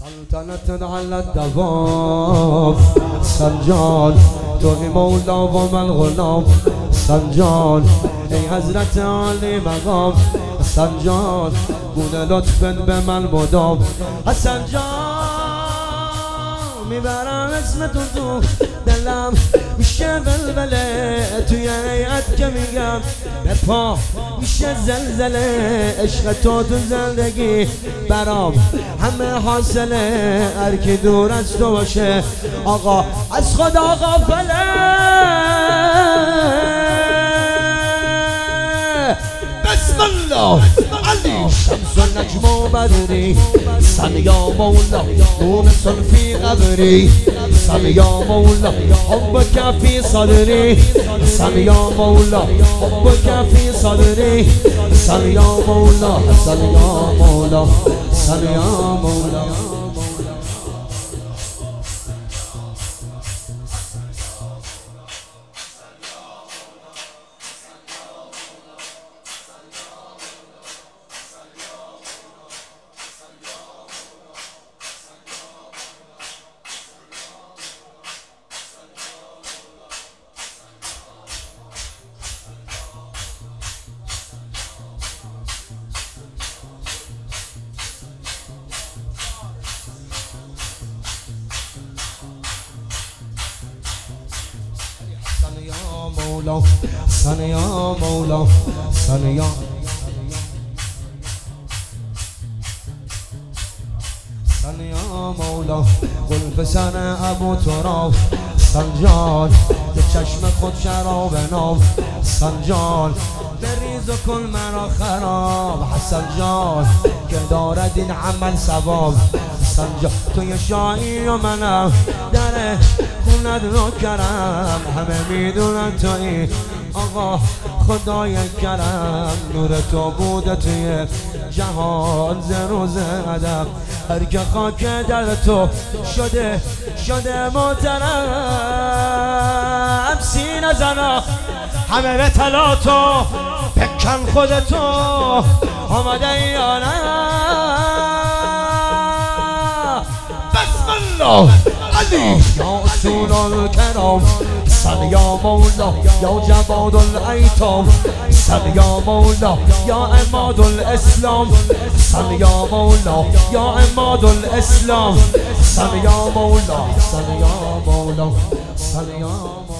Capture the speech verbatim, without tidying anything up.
سلطنت على الدوام سنجان توی مولا و من غلام سنجان ای حضرت عالی مقام سنجان گونه لطفت به من مدام حسن جان میبرم اسمتون تو دلم میشه بلبله توی هیئت که میگم به پا میشه زلزله عشق تو تو زندگی برام همه حاصله هر کی دور از تو باشه آقا از خدا غافله بسم الله علی شمس و نجم و بدری سن یا مولا مونس فی قبری سن یا مولا حبک فی صدری سن یا مولا حبک فی صدری سن یا مولا سن یا مولا سن یا مولا مولا سن یا مولا سن یا سن یا مولا قلب سن ابو تراب سنجان به چشم خود شراب ناب سنجان بریز و کن مرا خراب حسن جان که دارد این عمل ثواب سنجان توی شاهی و منم در خونت رو کرم همه میدونن توی آقا خدای کرم نور تو بوده توی جهان ز روز ادب هر که خاک در تو شده شده محترم سینه زنا همه به طلا تو بکن خودتو آمده یا نه بسم الله علی یا اصول الکرام سن یا مولا یا جواد الایتام سن یا مولا یا عماد الاسلام سن یا مولا یا عماد الاسلام سن یا مولا سن یا مولا سن یا مولا